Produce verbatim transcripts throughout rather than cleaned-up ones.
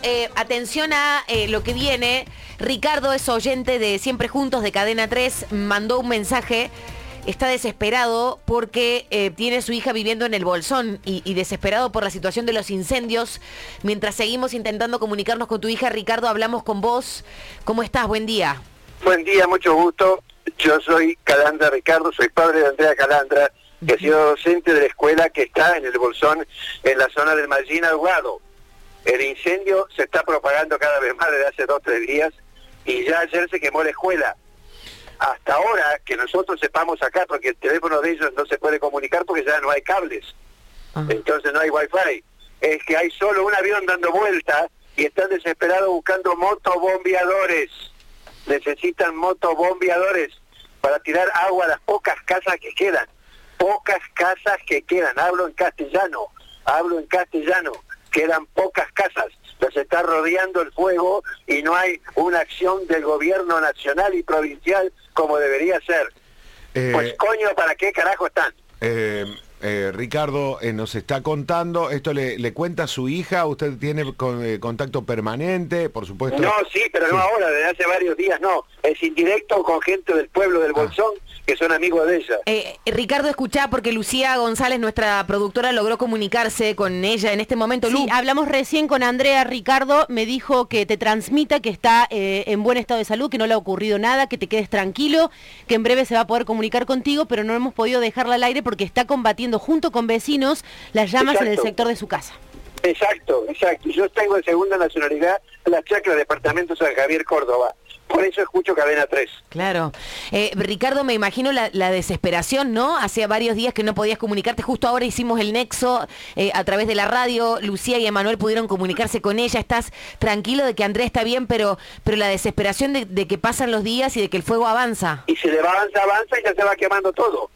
eh, atención a eh, lo que viene. Ricardo es oyente de Siempre Juntos, de Cadena tres, mandó un mensaje. Está desesperado porque eh, tiene su hija viviendo en el Bolsón y, y desesperado por la situación de los incendios. Mientras seguimos intentando comunicarnos con tu hija, Ricardo, hablamos con vos. ¿Cómo estás? Buen día. Buen día, mucho gusto. Yo soy Calandra Ricardo, soy padre de Andrea Calandra, que ha sido docente de la escuela que está en el Bolsón, en la zona del Mallín Ahogado. El incendio se está propagando cada vez más desde hace dos o tres días y ya ayer se quemó la escuela. Hasta ahora, que nosotros sepamos acá, porque el teléfono de ellos no se puede comunicar porque ya no hay cables, ah. entonces no hay wifi, es que hay solo un avión dando vuelta y están desesperados buscando motobombeadores. Necesitan motobombeadores para tirar agua a las pocas casas que quedan. Pocas casas que quedan, hablo en castellano, hablo en castellano, quedan pocas casas. Los está rodeando el fuego y no hay una acción del gobierno nacional y provincial como debería ser. Eh, pues coño, ¿para qué carajo están? Eh, eh, Ricardo eh, nos está contando, esto le, le cuenta a su hija, usted tiene con, eh, contacto permanente, por supuesto. No, sí, pero sí. No ahora, desde hace varios días no, es indirecto con gente del pueblo del Bolsón, ah. que son amigos de ella. Eh, Ricardo, escuchá, porque Lucía González, nuestra productora, logró comunicarse con ella en este momento. Sí, Lu, hablamos recién con Andrea. Ricardo me dijo que te transmita que está eh, en buen estado de salud, que no le ha ocurrido nada, que te quedes tranquilo, que en breve se va a poder comunicar contigo, pero no hemos podido dejarla al aire porque está combatiendo junto con vecinos las llamas exacto. en el sector de su casa. Exacto, exacto. Yo tengo de segunda nacionalidad la chacra departamento San Javier, Córdoba. Por eso escucho Cadena tres. Claro. Eh, Ricardo, me imagino la, la desesperación, ¿no? Hacía varios días que no podías comunicarte. Justo ahora hicimos el nexo eh, a través de la radio. Lucía y Emanuel pudieron comunicarse con ella. Estás tranquilo de que Andrea está bien, pero pero la desesperación de, de que pasan los días y de que el fuego avanza. Y se le va avanza, avanza y ya se va quemando todo.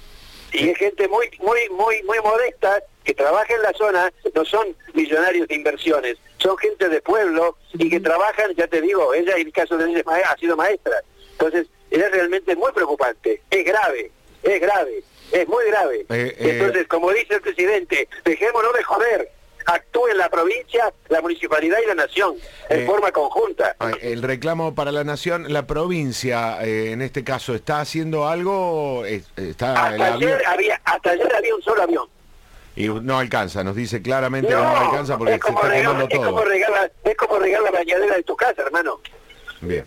Y es gente muy, muy, muy, muy modesta que trabaja en la zona, no son millonarios de inversiones, son gente de pueblo y que trabajan, ya te digo, ella en el caso de ella ha sido maestra. Entonces, es realmente muy preocupante, es grave, es grave, es muy grave. Eh, eh... Entonces, como dice el presidente, dejémonos de joder. Actúe en la provincia, la municipalidad y la nación en eh, forma conjunta. El reclamo para la nación, la provincia, eh, en este caso, ¿está haciendo algo? Está hasta, ayer había, hasta ayer había un solo avión. Y no alcanza, nos dice claramente no, que no alcanza porque se está regar, quemando es todo. Como regar, es como regar la bañadera de tu casa, hermano. Bien.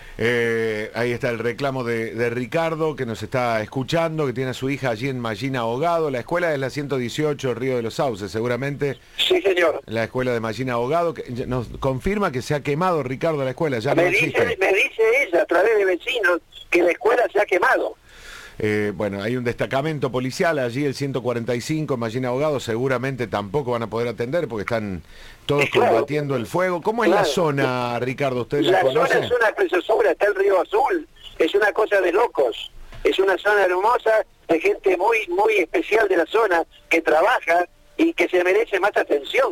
Eh, ahí está el reclamo de, de Ricardo, que nos está escuchando, que tiene a su hija allí en Mallín Ahogado. La escuela es la ciento dieciocho, Río de los Sauces, seguramente. Sí, señor. La escuela de Mallín Ahogado, que nos confirma que se ha quemado, Ricardo, la escuela, ya me no dice, existe. Me dice ella, a través de vecinos, que la escuela se ha quemado. Eh, bueno, hay un destacamento policial allí, el ciento cuarenta y cinco, en Mallín Ahogado, seguramente tampoco van a poder atender porque están todos claro. combatiendo el fuego. ¿Cómo es claro. la zona, Ricardo? ¿Usted la, la conoce? La zona es una preciosura, está el Río Azul, es una cosa de locos, es una zona hermosa, de gente muy, muy especial de la zona, que trabaja y que se merece más atención.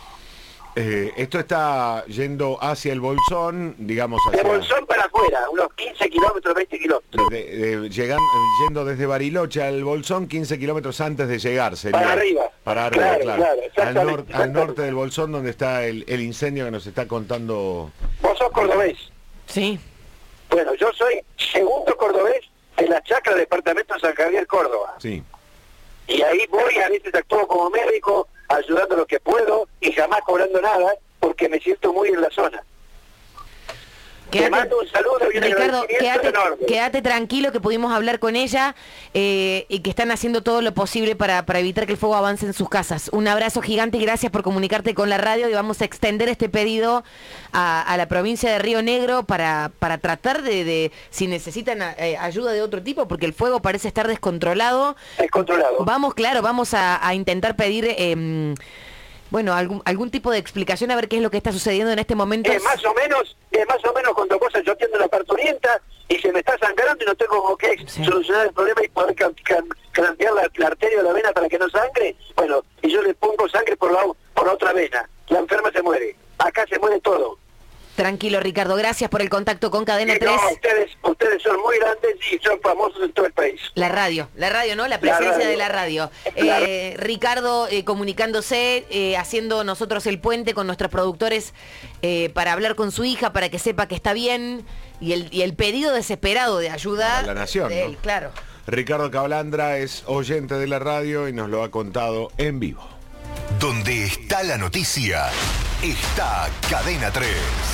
Eh, esto está yendo hacia el Bolsón, digamos hacia... De Bolsón para afuera, unos quince kilómetros, veinte kilómetros. De, de, llegan, yendo desde Bariloche al Bolsón, quince kilómetros antes de llegar, sería. Para arriba. Para arriba, claro. claro. claro al, nor, al norte del Bolsón, donde está el, el incendio que nos está contando... ¿Vos sos cordobés? Sí. Bueno, yo soy segundo cordobés de la chacra departamento San Javier, Córdoba. Sí. Y ahí voy, a veces actúo como médico, ayudando lo que puedo y jamás cobrando nada porque me siento muy en la zona. Quédate, Te mando un saludo y un Ricardo, quédate, enorme. quédate tranquilo que pudimos hablar con ella eh, y que están haciendo todo lo posible para, para evitar que el fuego avance en sus casas. Un abrazo gigante y gracias por comunicarte con la radio y vamos a extender este pedido a, a la provincia de Río Negro para, para tratar de, de si necesitan eh, ayuda de otro tipo porque el fuego parece estar descontrolado. Descontrolado. Vamos, claro, vamos a, a intentar pedir... Eh, Bueno, algún algún tipo de explicación a ver qué es lo que está sucediendo en este momento. Es más o menos, es más o menos cuando cosas yo atiendo la parturienta y se me está sangrando y no tengo como que sí. solucionar el problema y poder clampear la, la arteria o la vena para que no sangre. Bueno, y yo le pongo sangre por la por la otra vena. La enferma se muere. Acá se muere todo. Tranquilo, Ricardo, gracias por el contacto con Cadena Y tres. no, ustedes, ustedes son muy grandes y son famosos en todo el país. La radio, la radio, ¿no? La presencia radio. de la radio. Claro. Eh, Ricardo eh, comunicándose, eh, haciendo nosotros el puente con nuestros productores eh, para hablar con su hija, para que sepa que está bien, y el, y el pedido desesperado de ayuda A la nación, de él, ¿no? claro. Ricardo Calandra es oyente de la radio y nos lo ha contado en vivo. Donde está la noticia, está Cadena tres.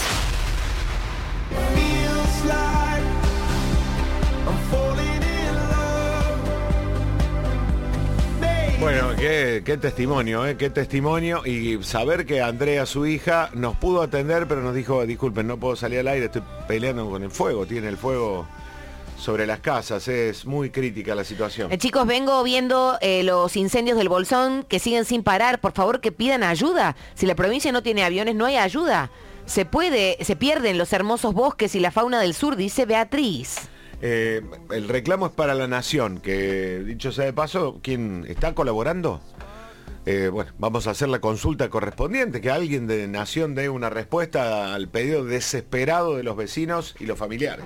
Bueno, qué, qué testimonio, ¿eh? Qué testimonio. Y saber que Andrea, su hija, nos pudo atender, pero nos dijo, disculpen, no puedo salir al aire, estoy peleando con el fuego, tiene el fuego sobre las casas, es muy crítica la situación. Eh, chicos, vengo viendo eh, los incendios del Bolsón que siguen sin parar. Por favor, que pidan ayuda. Si la provincia no tiene aviones, no hay ayuda. Se puede, se pierden los hermosos bosques y la fauna del sur, dice Beatriz. Eh, el reclamo es para la Nación, que dicho sea de paso, ¿quién está colaborando? Eh, bueno, vamos a hacer la consulta correspondiente, que alguien de Nación dé una respuesta al pedido desesperado de los vecinos y los familiares.